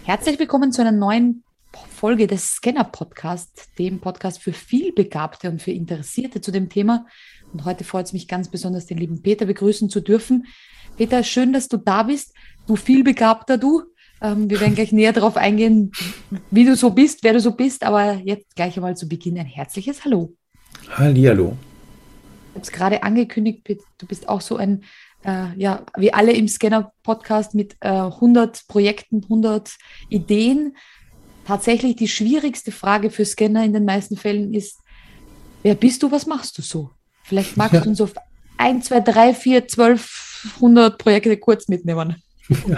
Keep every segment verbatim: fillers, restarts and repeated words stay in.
Herzlich willkommen zu einer neuen Folge des Scanner-Podcasts, dem Podcast für Vielbegabte und für Interessierte zu dem Thema. Und heute freut es mich ganz besonders, den lieben Peter begrüßen zu dürfen. Peter, schön, dass du da bist. Du Vielbegabter, du. Ähm, wir werden gleich näher darauf eingehen, wie du so bist, wer du so bist. Aber jetzt gleich einmal zu Beginn ein herzliches Hallo. Hallihallo. Ich habe es gerade angekündigt, du bist auch so ein, äh, ja, wie alle im Scanner-Podcast mit äh, hundert Projekten, hundert Ideen. Tatsächlich die schwierigste Frage für Scanner in den meisten Fällen ist, wer bist du, was machst du so? Vielleicht magst ja. du uns auf ein, zwei, drei, vier, zwölf, hundert Projekte kurz mitnehmen. Ja.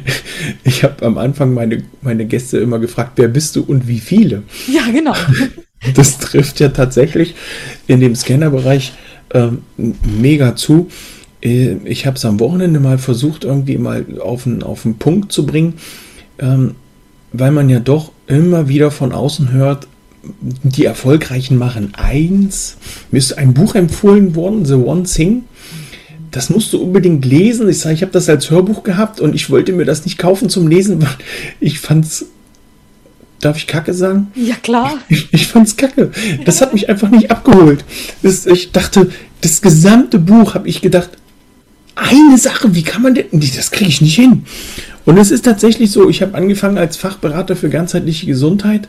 Ich habe am Anfang meine, meine Gäste immer gefragt, wer bist du und wie viele? Ja, genau. Das trifft ja tatsächlich in dem Scannerbereich ähm, mega zu. Ich habe es am Wochenende mal versucht, irgendwie mal auf den, auf den Punkt zu bringen, ähm, weil man ja doch immer wieder von außen hört, die Erfolgreichen machen eins. Mir ist ein Buch empfohlen worden, The One Thing. Das musst du unbedingt lesen. Ich sage, ich habe das als Hörbuch gehabt und ich wollte mir das nicht kaufen zum Lesen, weil ich fand's. Darf ich Kacke sagen? Ja, klar. Ich, ich fand's Kacke. Das hat mich einfach nicht abgeholt. Das, ich dachte, das gesamte Buch habe ich gedacht, eine Sache, wie kann man denn, das kriege ich nicht hin. Und es ist tatsächlich so, ich habe angefangen als Fachberater für ganzheitliche Gesundheit.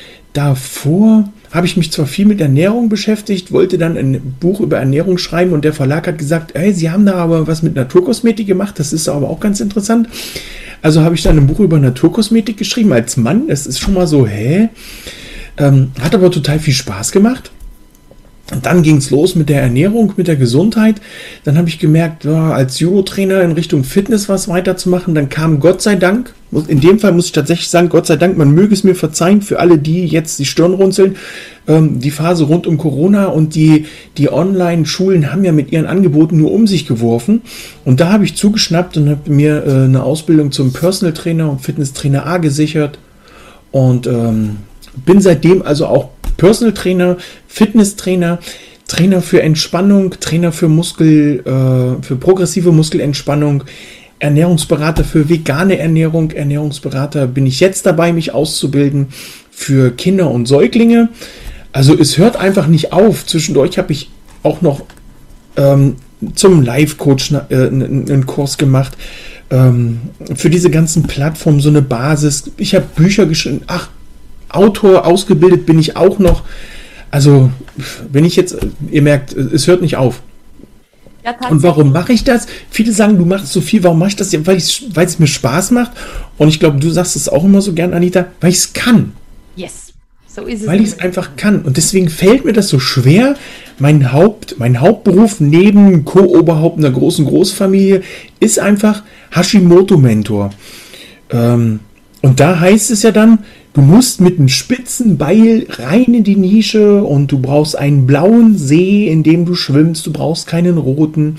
Davor habe ich mich zwar viel mit Ernährung beschäftigt, wollte dann ein Buch über Ernährung schreiben und der Verlag hat gesagt, hey, Sie haben da aber was mit Naturkosmetik gemacht, das ist aber auch ganz interessant. Also habe ich dann ein Buch über Naturkosmetik geschrieben als Mann, das ist schon mal so, hä? Ähm, hat aber total viel Spaß gemacht. Und dann ging es los mit der Ernährung, mit der Gesundheit. Dann habe ich gemerkt, ja, als Judo-Trainer in Richtung Fitness was weiterzumachen. Dann kam Gott sei Dank, in dem Fall muss ich tatsächlich sagen, Gott sei Dank, man möge es mir verzeihen, für alle, die jetzt die Stirn runzeln, ähm, die Phase rund um Corona und die, die Online-Schulen haben ja mit ihren Angeboten nur um sich geworfen. Und da habe ich zugeschnappt und habe mir äh, eine Ausbildung zum Personal Trainer und Fitness Trainer A gesichert. Und ähm, bin seitdem also auch Personal Trainer, Fitness Trainer, Trainer für Entspannung, Trainer für Muskel, äh, für progressive Muskelentspannung, Ernährungsberater für vegane Ernährung, Ernährungsberater bin ich jetzt dabei, mich auszubilden für Kinder und Säuglinge. Also es hört einfach nicht auf. Zwischendurch habe ich auch noch ähm, zum Life-Coach äh, einen, einen Kurs gemacht, ähm, für diese ganzen Plattformen so eine Basis. Ich habe Bücher geschrieben, ach, Autor ausgebildet bin ich auch noch. Also, wenn ich jetzt, ihr merkt, es hört nicht auf. Ja, und warum mache ich das? Viele sagen, du machst so viel, warum mache ich das? Weil weil es mir Spaß macht. Und ich glaube, du sagst es auch immer so gern, Anita, weil ich es kann. Yes, so ist es. Weil ich es einfach kann. Und deswegen fällt mir das so schwer. Mein Haupt, mein Hauptberuf neben Co-Oberhaupt einer großen Großfamilie ist einfach Hashimoto-Mentor. Ähm, und da heißt es ja dann, du musst mit einem spitzen Beil rein in die Nische und du brauchst einen blauen See, in dem du schwimmst. Du brauchst keinen roten.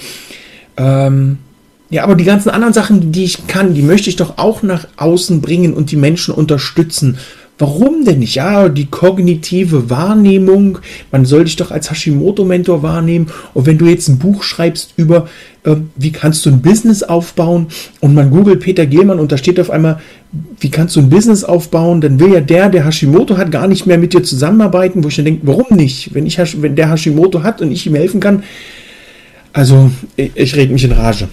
Ähm, ja, aber die ganzen anderen Sachen, die ich kann, die möchte ich doch auch nach außen bringen und die Menschen unterstützen. Warum denn nicht? Ja, die kognitive Wahrnehmung. Man soll dich doch als Hashimoto-Mentor wahrnehmen. Und wenn du jetzt ein Buch schreibst über, äh, wie kannst du ein Business aufbauen und man googelt Peter Gehlmann und da steht auf einmal, wie kannst du ein Business aufbauen, dann will ja der, der Hashimoto hat, gar nicht mehr mit dir zusammenarbeiten, wo ich dann denke, warum nicht? Wenn, ich, wenn der Hashimoto hat und ich ihm helfen kann, also ich, ich rede mich in Rage.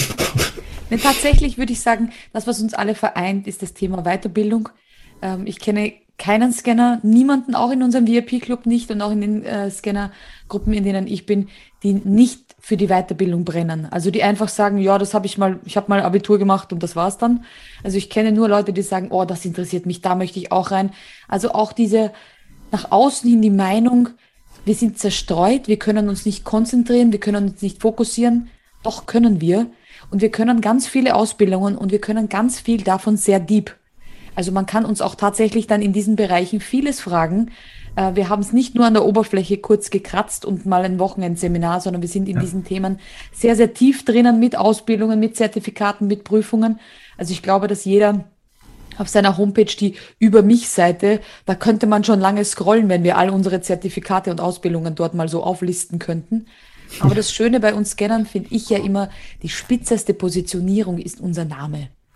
Ne, tatsächlich würde ich sagen, das, was uns alle vereint, ist das Thema Weiterbildung. Ähm, ich kenne keinen Scanner, niemanden, auch in unserem V I P-Club nicht und auch in den äh, Scanner-Gruppen, in denen ich bin, die nicht für die Weiterbildung brennen. Also die einfach sagen, ja, das habe ich mal, ich habe mal Abitur gemacht und das war's dann. Also ich kenne nur Leute, die sagen, oh, das interessiert mich, da möchte ich auch rein. Also auch diese nach außen hin die Meinung, wir sind zerstreut, wir können uns nicht konzentrieren, wir können uns nicht fokussieren. Doch können wir. Und wir können ganz viele Ausbildungen und wir können ganz viel davon sehr deep. Also man kann uns auch tatsächlich dann in diesen Bereichen vieles fragen. Äh, wir haben es nicht nur an der Oberfläche kurz gekratzt und mal ein Wochenendseminar, sondern wir sind in ja. diesen Themen sehr, sehr tief drinnen mit Ausbildungen, mit Zertifikaten, mit Prüfungen. Also ich glaube, dass jeder auf seiner Homepage, die Über mich-Seite, da könnte man schon lange scrollen, wenn wir all unsere Zertifikate und Ausbildungen dort mal so auflisten könnten. Aber das Schöne bei uns Scannern finde ich ja immer, die spitzeste Positionierung ist unser Name.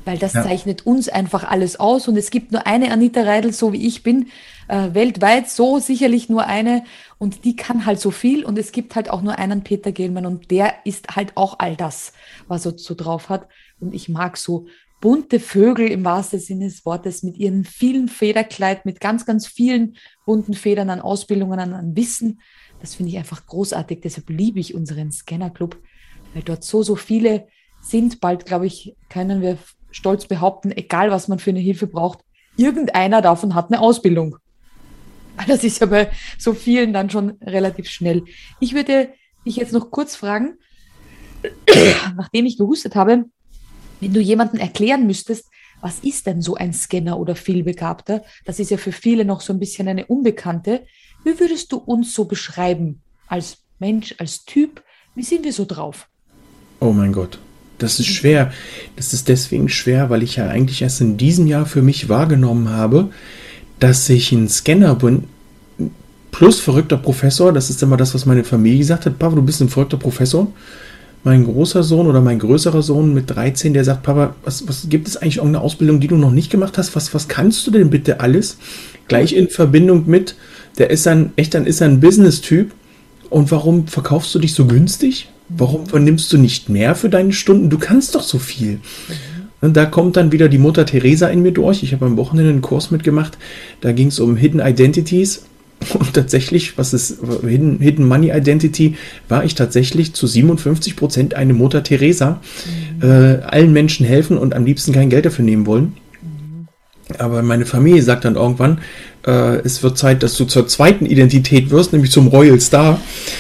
weil das Ja. zeichnet uns einfach alles aus und es gibt nur eine Anita Reidl, so wie ich bin, äh, weltweit, so sicherlich nur eine und die kann halt so viel und es gibt halt auch nur einen Peter Gehlmann und der ist halt auch all das, was er so drauf hat und ich mag so bunte Vögel im wahrsten Sinne des Wortes mit ihren vielen Federkleid, mit ganz, ganz vielen bunten Federn an Ausbildungen, an, an Wissen. Das finde ich einfach großartig, deshalb liebe ich unseren Scanner-Club, weil dort so, so viele sind. Bald, glaube ich, können wir stolz behaupten, egal was man für eine Hilfe braucht, irgendeiner davon hat eine Ausbildung. Das ist ja bei so vielen dann schon relativ schnell. Ich würde dich jetzt noch kurz fragen, nachdem ich gehustet habe, wenn du jemandem erklären müsstest, was ist denn so ein Scanner oder Vielbegabter? Das ist ja für viele noch so ein bisschen eine Unbekannte. Wie würdest du uns so beschreiben? Als Mensch, als Typ? Wie sind wir so drauf? Oh mein Gott, das ist schwer. Das ist deswegen schwer, weil ich ja eigentlich erst in diesem Jahr für mich wahrgenommen habe, dass ich ein Scanner bin, plus verrückter Professor. Das ist immer das, was meine Familie gesagt hat. Papa, du bist ein verrückter Professor. Mein großer Sohn oder mein größerer Sohn mit dreizehn, der sagt, Papa, was, was gibt es eigentlich irgendeine Ausbildung, die du noch nicht gemacht hast? Was, was kannst du denn bitte alles? Gleich in Verbindung mit, der ist ein, echt, dann ist er ein Business-Typ. Und warum verkaufst du dich so günstig? Warum vernimmst du nicht mehr für deine Stunden? Du kannst doch so viel. Und da kommt dann wieder die Mutter Teresa in mir durch. Ich habe am Wochenende einen Kurs mitgemacht. Da ging es um Hidden Identities. Und tatsächlich, was ist Hidden, Hidden Money Identity, war ich tatsächlich zu siebenundfünfzig Prozent eine Mutter Teresa. Mhm. Äh, allen Menschen helfen und am liebsten kein Geld dafür nehmen wollen. Mhm. Aber meine Familie sagt dann irgendwann, äh, es wird Zeit, dass du zur zweiten Identität wirst, nämlich zum Royal Star.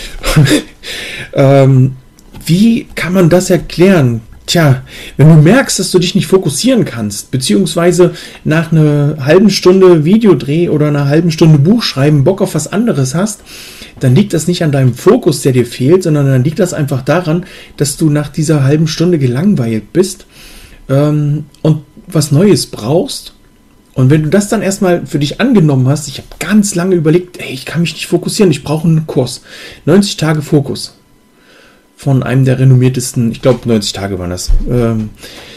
ähm, wie kann man das erklären? Tja, wenn du merkst, dass du dich nicht fokussieren kannst, beziehungsweise nach einer halben Stunde Videodreh oder einer halben Stunde Buchschreiben Bock auf was anderes hast, dann liegt das nicht an deinem Fokus, der dir fehlt, sondern dann liegt das einfach daran, dass du nach dieser halben Stunde gelangweilt bist ähm, und was Neues brauchst. Und wenn du das dann erstmal für dich angenommen hast, ich habe ganz lange überlegt, ey, ich kann mich nicht fokussieren, ich brauche einen Kurs. neunzig Tage Fokus. Von einem der renommiertesten, ich glaube neunzig Tage waren das. Ähm,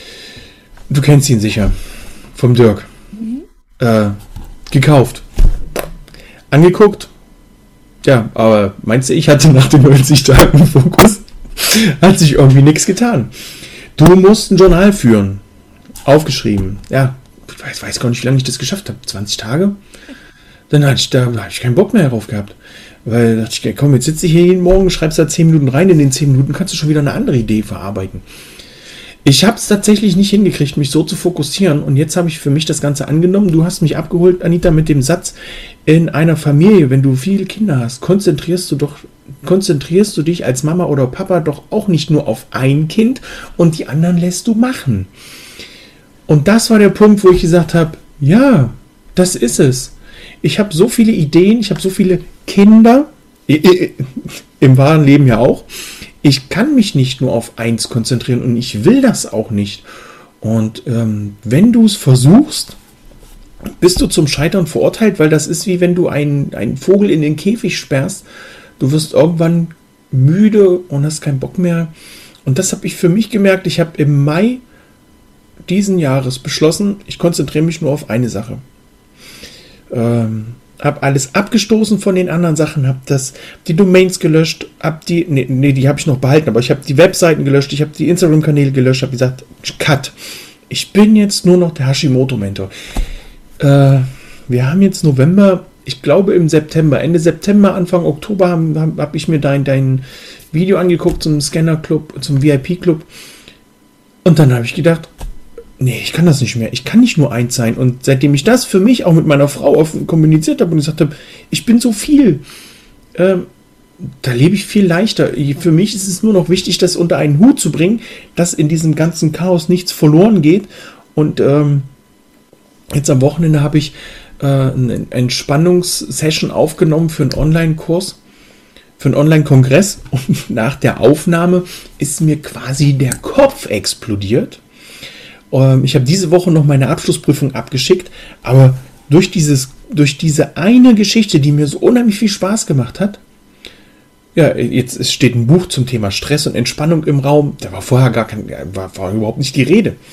du kennst ihn sicher. Vom Dirk. Mhm. Äh, gekauft. Angeguckt. Ja, aber meinst du, ich hatte nach den neunzig Tagen Fokus? Hat sich irgendwie nichts getan. Du musst ein Journal führen. Aufgeschrieben. Ja, ich weiß, weiß gar nicht, wie lange ich das geschafft habe. zwanzig Tage? Dann hatte ich da hatte ich keinen Bock mehr darauf gehabt. Weil da dachte ich, komm, jetzt sitze ich hier jeden Morgen, schreibst da zehn Minuten rein, in den zehn Minuten kannst du schon wieder eine andere Idee verarbeiten. Ich habe es tatsächlich nicht hingekriegt, mich so zu fokussieren und jetzt habe ich für mich das Ganze angenommen. Du hast mich abgeholt, Anita, mit dem Satz, in einer Familie, wenn du viele Kinder hast, konzentrierst du doch, konzentrierst du dich als Mama oder Papa doch auch nicht nur auf ein Kind und die anderen lässt du machen. Und das war der Punkt, wo ich gesagt habe, ja, das ist es. Ich habe so viele Ideen, ich habe so viele Kinder, im wahren Leben ja auch. Ich kann mich nicht nur auf eins konzentrieren und ich will das auch nicht. Und ähm, wenn du es versuchst, bist du zum Scheitern verurteilt, weil das ist wie wenn du einen, einen Vogel in den Käfig sperrst. Du wirst irgendwann müde und hast keinen Bock mehr. Und das habe ich für mich gemerkt. Ich habe im Mai diesen Jahres beschlossen, ich konzentriere mich nur auf eine Sache. Ähm, habe alles abgestoßen von den anderen Sachen, habe das die Domains gelöscht, habe die nee, nee die habe ich noch behalten, aber ich habe die Webseiten gelöscht, ich habe die Instagram-Kanäle gelöscht, habe gesagt, cut. Ich bin jetzt nur noch der Hashimoto-Mentor. Äh, wir haben jetzt November, ich glaube im September, Ende September, Anfang Oktober habe hab, hab ich mir dein, dein Video angeguckt zum Scanner-Club, zum V I P-Club und dann habe ich gedacht, nee, ich kann das nicht mehr. Ich kann nicht nur eins sein. Und seitdem ich das für mich auch mit meiner Frau offen kommuniziert habe und gesagt habe, ich bin so viel, ähm, da lebe ich viel leichter. Für mich ist es nur noch wichtig, das unter einen Hut zu bringen, dass in diesem ganzen Chaos nichts verloren geht. Und ähm, jetzt am Wochenende habe ich äh, eine Entspannungssession aufgenommen für einen Online-Kurs, für einen Online-Kongress. Und nach der Aufnahme ist mir quasi der Kopf explodiert. Ich habe diese Woche noch meine Abschlussprüfung abgeschickt, aber durch, dieses, durch diese eine Geschichte, die mir so unheimlich viel Spaß gemacht hat, ja, jetzt es steht ein Buch zum Thema Stress und Entspannung im Raum, da war vorher gar kein, war, war überhaupt nicht die Rede.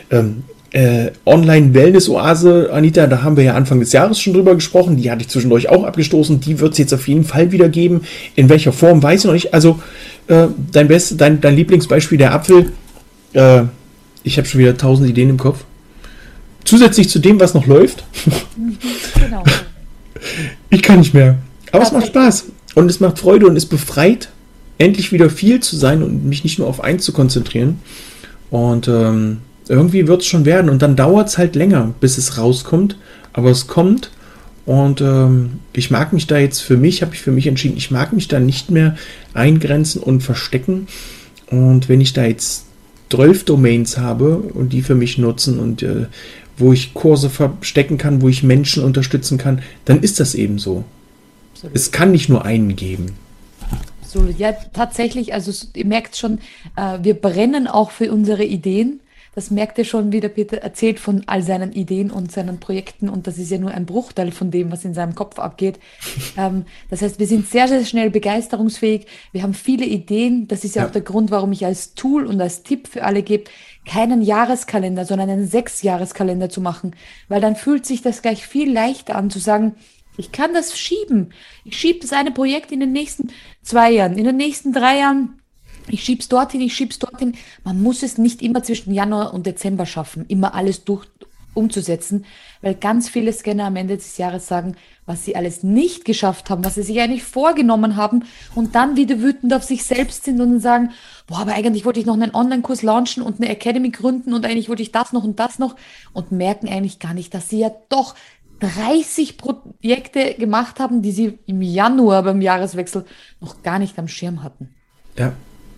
Ähm, äh, Online-Wellness-Oase, Anita, da haben wir ja Anfang des Jahres schon drüber gesprochen. Die hatte ich zwischendurch auch abgestoßen. Die wird es jetzt auf jeden Fall wieder geben. In welcher Form, weiß ich noch nicht. Also, äh, dein, Best, dein, dein Lieblingsbeispiel, der Apfel. Äh, ich habe schon wieder tausend Ideen im Kopf. Zusätzlich zu dem, was noch läuft. Genau. Ich kann nicht mehr. Aber es macht Spaß. Und es macht Freude und es befreit, endlich wieder viel zu sein und mich nicht nur auf eins zu konzentrieren. Und ähm, irgendwie wird es schon werden. Und dann dauert es halt länger, bis es rauskommt. Aber es kommt. Und ähm, ich mag mich da jetzt für mich, habe ich für mich entschieden, ich mag mich da nicht mehr eingrenzen und verstecken. Und wenn ich da jetzt zwölf Domains habe und die für mich nutzen und äh, wo ich Kurse verstecken kann, wo ich Menschen unterstützen kann, dann ist das eben so. Absolut. Es kann nicht nur einen geben. Absolut. Ja, tatsächlich, also ihr merkt schon, äh, wir brennen auch für unsere Ideen. Das merkt ihr schon, wie der Peter erzählt von all seinen Ideen und seinen Projekten und das ist ja nur ein Bruchteil von dem, was in seinem Kopf abgeht. ähm, das heißt, wir sind sehr, sehr schnell begeisterungsfähig. Wir haben viele Ideen. Das ist ja, ja auch der Grund, warum ich als Tool und als Tipp für alle gebe, keinen Jahreskalender, sondern einen Sechsjahreskalender zu machen, weil dann fühlt sich das gleich viel leichter an zu sagen, ich kann das schieben. Ich schiebe das eine Projekt in den nächsten zwei Jahren, in den nächsten drei Jahren. Ich schieb's dorthin, ich schieb's dorthin. Man muss es nicht immer zwischen Januar und Dezember schaffen, immer alles durch umzusetzen, weil ganz viele Scanner am Ende des Jahres sagen, was sie alles nicht geschafft haben, was sie sich eigentlich vorgenommen haben und dann wieder wütend auf sich selbst sind und sagen, boah, aber eigentlich wollte ich noch einen Online-Kurs launchen und eine Academy gründen und eigentlich wollte ich das noch und das noch und merken eigentlich gar nicht, dass sie ja doch dreißig Projekte gemacht haben, die sie im Januar beim Jahreswechsel noch gar nicht am Schirm hatten. Ja.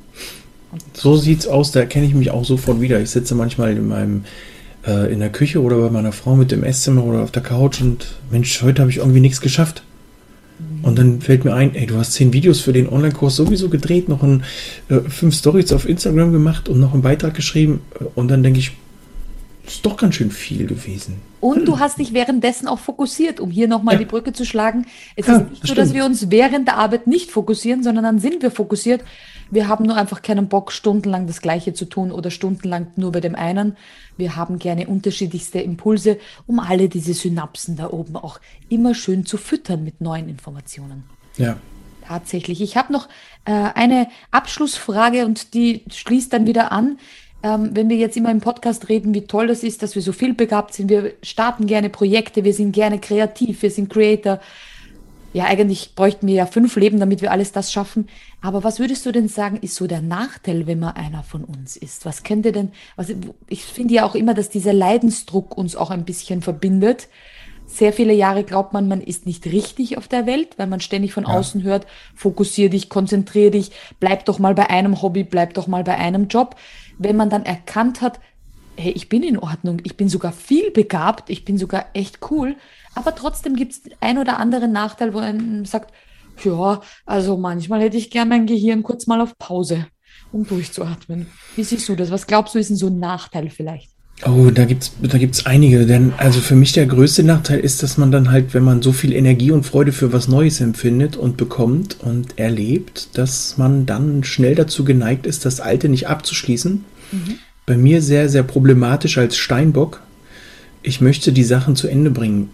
So sieht's aus, da kenne ich mich auch sofort wieder. Ich sitze manchmal in meinem äh, in der Küche oder bei meiner Frau mit dem Esszimmer oder auf der Couch und Mensch, heute habe ich irgendwie nichts geschafft. Mhm. Und dann fällt mir ein, ey, du hast zehn Videos für den Online-Kurs sowieso gedreht, noch ein, äh, fünf Stories auf Instagram gemacht und noch einen Beitrag geschrieben. Und dann denke ich, das ist doch ganz schön viel gewesen. Und du hast dich währenddessen auch fokussiert, um hier nochmal ja. die Brücke zu schlagen. Es ja, ist nicht so, dass wir uns während der Arbeit nicht fokussieren, sondern dann sind wir fokussiert. Wir haben nur einfach keinen Bock, stundenlang das Gleiche zu tun oder stundenlang nur bei dem einen. Wir haben gerne unterschiedlichste Impulse, um alle diese Synapsen da oben auch immer schön zu füttern mit neuen Informationen. Ja. Tatsächlich. Ich habe noch äh, eine Abschlussfrage und die schließt dann wieder an. Ähm, wenn wir jetzt immer im Podcast reden, wie toll das ist, dass wir so viel begabt sind, wir starten gerne Projekte, wir sind gerne kreativ, wir sind Creator. Ja, eigentlich bräuchten wir ja fünf Leben, damit wir alles das schaffen. Aber was würdest du denn sagen, ist so der Nachteil, wenn man einer von uns ist? Was könnte denn, was, ich finde ja auch immer, dass dieser Leidensdruck uns auch ein bisschen verbindet. Sehr viele Jahre glaubt man, man ist nicht richtig auf der Welt, weil man ständig von ja. außen hört, fokussier dich, konzentrier dich, bleib doch mal bei einem Hobby, bleib doch mal bei einem Job. Wenn man dann erkannt hat, hey, ich bin in Ordnung, ich bin sogar viel begabt, ich bin sogar echt cool, aber trotzdem gibt es ein oder anderen Nachteil, wo man sagt, ja, also manchmal hätte ich gern mein Gehirn kurz mal auf Pause, um durchzuatmen. Wie siehst du das? Was glaubst du, ist denn so ein Nachteil vielleicht? Oh, da gibt's, da gibt's einige, denn also für mich der größte Nachteil ist, dass man dann halt, wenn man so viel Energie und Freude für was Neues empfindet und bekommt und erlebt, dass man dann schnell dazu geneigt ist, das Alte nicht abzuschließen. Mhm. Bei mir sehr, sehr problematisch als Steinbock. Ich möchte die Sachen zu Ende bringen.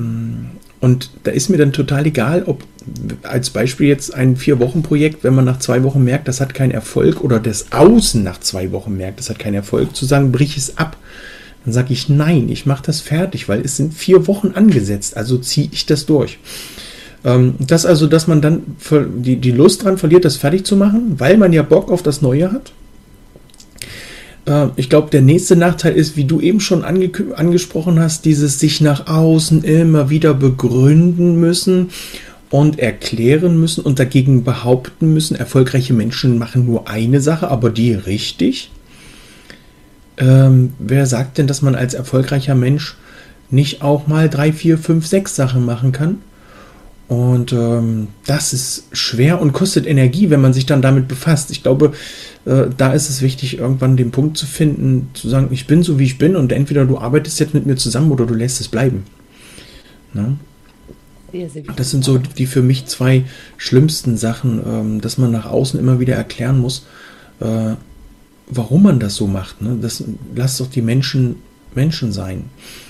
Und da ist mir dann total egal, ob als Beispiel jetzt ein Vier-Wochen-Projekt, wenn man nach zwei Wochen merkt, das hat keinen Erfolg oder das Außen nach zwei Wochen merkt, das hat keinen Erfolg, zu sagen, brich es ab. Dann sage ich, nein, ich mache das fertig, weil es sind vier Wochen angesetzt, also ziehe ich das durch. Das also, dass man dann die, die Lust dran verliert, das fertig zu machen, weil man ja Bock auf das Neue hat. Ich glaube, der nächste Nachteil ist, wie du eben schon ange- angesprochen hast, dieses sich nach außen immer wieder begründen müssen und erklären müssen und dagegen behaupten müssen, erfolgreiche Menschen machen nur eine Sache, aber die richtig. Ähm, wer sagt denn, dass man als erfolgreicher Mensch nicht auch mal drei, vier, fünf, sechs Sachen machen kann? Und ähm, das ist schwer und kostet Energie, wenn man sich dann damit befasst. Ich glaube, äh, da ist es wichtig, irgendwann den Punkt zu finden, zu sagen, ich bin so, wie ich bin und entweder du arbeitest jetzt mit mir zusammen oder du lässt es bleiben. Ne? Sehr, sehr wichtig. Das sind so die für mich zwei schlimmsten Sachen, ähm, dass man nach außen immer wieder erklären muss, äh, warum man das so macht. Ne? Das, lass doch die Menschen Menschen sein.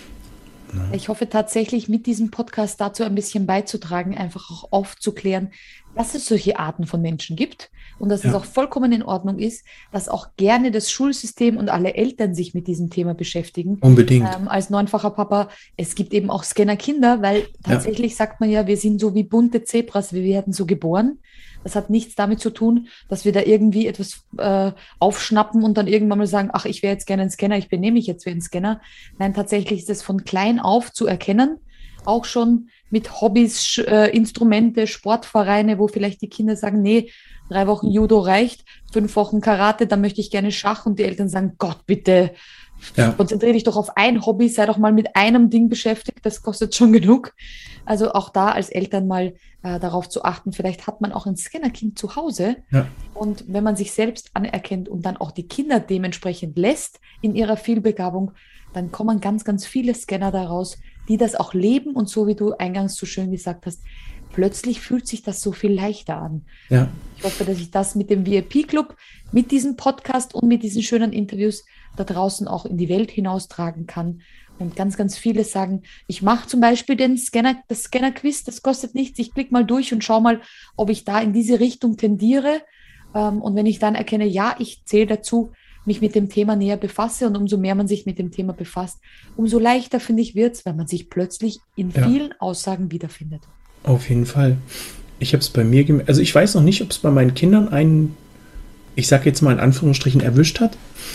Ne? Ich hoffe tatsächlich, mit diesem Podcast dazu ein bisschen beizutragen, einfach auch aufzuklären, dass es solche Arten von Menschen gibt und dass es Ja, auch vollkommen in Ordnung ist, dass auch gerne das Schulsystem und alle Eltern sich mit diesem Thema beschäftigen. unbedingt. Ähm, als neunfacher Papa, es gibt eben auch Scanner-Kinder, weil Ja, tatsächlich sagt man ja, wir sind so wie bunte Zebras, wir werden so geboren. Das hat nichts damit zu tun, dass wir da irgendwie etwas äh, aufschnappen und dann irgendwann mal sagen, ach, ich wäre jetzt gerne ein Scanner, ich benehme mich jetzt wie ein Scanner. Nein, tatsächlich ist es von klein auf zu erkennen, auch schon mit Hobbys, Sch- äh, Instrumente, Sportvereine, wo vielleicht die Kinder sagen, nee, drei Wochen Judo reicht, fünf Wochen Karate, dann möchte ich gerne Schach und die Eltern sagen, Gott, bitte, ja, konzentriere dich doch auf ein Hobby, sei doch mal mit einem Ding beschäftigt, das kostet schon genug. Also auch da als Eltern mal äh, darauf zu achten, vielleicht hat man auch ein Scannerkind zu Hause ja, und wenn man sich selbst anerkennt und dann auch die Kinder dementsprechend lässt in ihrer Vielbegabung, dann kommen ganz, ganz viele Scanner daraus, die das auch leben und so wie du eingangs so schön gesagt hast, plötzlich fühlt sich das so viel leichter an. ja. Ich hoffe, dass ich das mit dem V I P-Club, mit diesem Podcast und mit diesen schönen Interviews da draußen auch in die Welt hinaustragen kann. Und ganz, ganz viele sagen, ich mache zum Beispiel den Scanner, das Scanner-Quiz, das kostet nichts. Ich klicke mal durch und schaue mal, ob ich da in diese Richtung tendiere. Ähm, und wenn ich dann erkenne, ja, ich zähle dazu, mich mit dem Thema näher befasse und umso mehr man sich mit dem Thema befasst, umso leichter, finde ich, wird es, wenn man sich plötzlich in Ja. vielen Aussagen wiederfindet. Auf jeden Fall. Ich habe es bei mir gemerkt. Also ich weiß noch nicht, ob es bei meinen Kindern einen, ich sage jetzt mal in Anführungsstrichen, erwischt hat.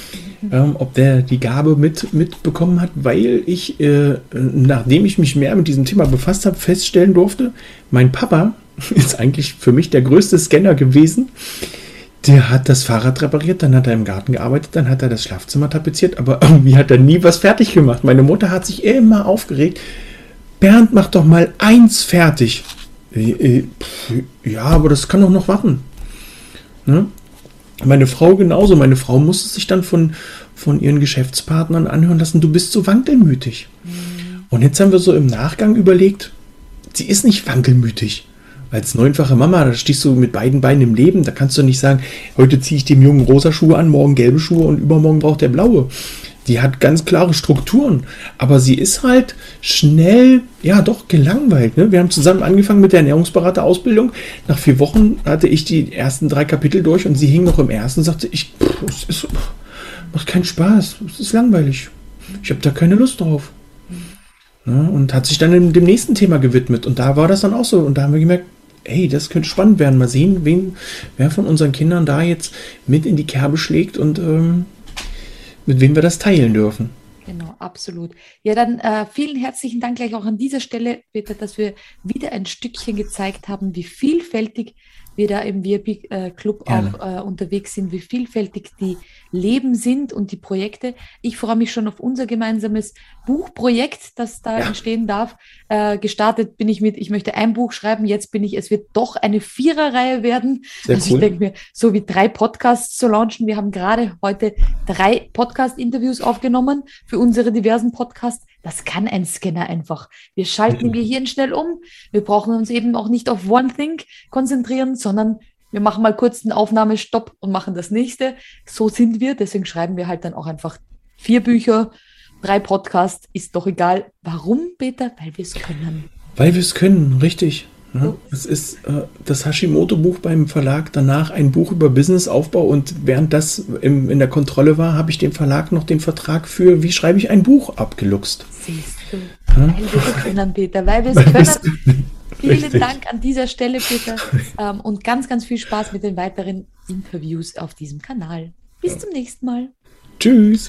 Ähm, ob der die Gabe mit, mitbekommen hat, weil ich, äh, nachdem ich mich mehr mit diesem Thema befasst habe, feststellen durfte, mein Papa ist eigentlich für mich der größte Scanner gewesen. Der hat das Fahrrad repariert, dann hat er im Garten gearbeitet, dann hat er das Schlafzimmer tapeziert, aber irgendwie hat er nie was fertig gemacht. Meine Mutter hat sich immer aufgeregt. Bernd, mach doch mal eins fertig. Äh, äh, pf, ja, aber das kann doch noch warten. Ne? Meine Frau genauso. Meine Frau musste sich dann von, von ihren Geschäftspartnern anhören lassen, du bist so wankelmütig. Und jetzt haben wir so im Nachgang überlegt, sie ist nicht wankelmütig. Als neunfache Mama, da stehst du mit beiden Beinen im Leben, da kannst du nicht sagen, heute ziehe ich dem Jungen rosa Schuhe an, morgen gelbe Schuhe und übermorgen braucht er blaue. Die hat ganz klare Strukturen, aber sie ist halt schnell, ja doch gelangweilt. Ne? Wir haben zusammen angefangen mit der Ernährungsberaterausbildung. Nach vier Wochen hatte ich die ersten drei Kapitel durch und sie hing noch im ersten und sagte, ich, pff, es ist, macht keinen Spaß, es ist langweilig. Ich habe da keine Lust drauf. Ne? Und hat sich dann dem, dem nächsten Thema gewidmet und da war das dann auch so und da haben wir gemerkt, hey, das könnte spannend werden. Mal sehen, wen, wer von unseren Kindern da jetzt mit in die Kerbe schlägt und ähm, mit wem wir das teilen dürfen. Genau, absolut. Ja, dann äh, vielen herzlichen Dank gleich auch an dieser Stelle, Peter, dass wir wieder ein Stückchen gezeigt haben, wie vielfältig wir da im V I P-Club Gerne. auch äh, unterwegs sind, wie vielfältig die Leben sind und die Projekte. Ich freue mich schon auf unser gemeinsames Buchprojekt, das da Ja. entstehen darf. Äh, gestartet bin ich mit, ich möchte ein Buch schreiben, jetzt bin ich, es wird doch eine Viererreihe werden. Sehr also cool. ich denke mir, so wie drei Podcasts zu launchen. Wir haben gerade heute drei Podcast-Interviews aufgenommen für unsere diversen Podcasts. Das kann ein Scanner einfach. Wir schalten im Gehirn schnell um. Wir brauchen uns eben auch nicht auf One Thing konzentrieren, sondern wir machen mal kurz einen Aufnahmestopp und machen das nächste. So sind wir. Deswegen schreiben wir halt dann auch einfach vier Bücher, drei Podcasts. Ist doch egal. Warum, Peter? Weil wir es können. Weil wir es können, richtig. Ja, es ist äh, das Hashimoto-Buch beim Verlag, danach ein Buch über Businessaufbau und während das im, in der Kontrolle war, habe ich dem Verlag noch den Vertrag für, wie schreibe ich ein Buch, abgeluchst. Siehst du, weil wir es können, Peter, weil wir es Weil wir's können. können. Vielen Richtig. Dank an dieser Stelle, Peter, ähm, und ganz, ganz viel Spaß mit den weiteren Interviews auf diesem Kanal. Bis zum nächsten Mal. Tschüss.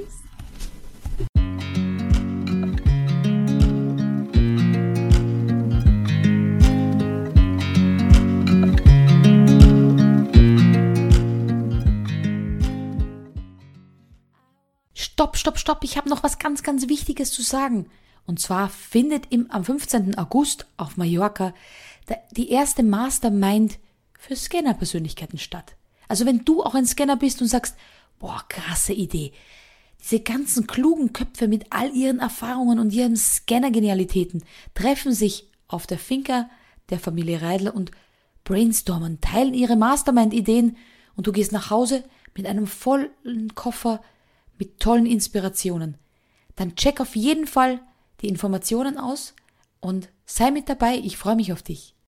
Stopp, stopp, stopp, ich habe noch was ganz, ganz Wichtiges zu sagen. Und zwar findet im, am fünfzehnten August auf Mallorca der, die erste Mastermind für Scanner-Persönlichkeiten statt. Also wenn du auch ein Scanner bist und sagst, boah, krasse Idee, diese ganzen klugen Köpfe mit all ihren Erfahrungen und ihren Scanner-Genialitäten treffen sich auf der Finca der Familie Reidler und brainstormen, teilen ihre Mastermind-Ideen und du gehst nach Hause mit einem vollen Koffer mit tollen Inspirationen. Dann check auf jeden Fall die Informationen aus und sei mit dabei. Ich freue mich auf dich.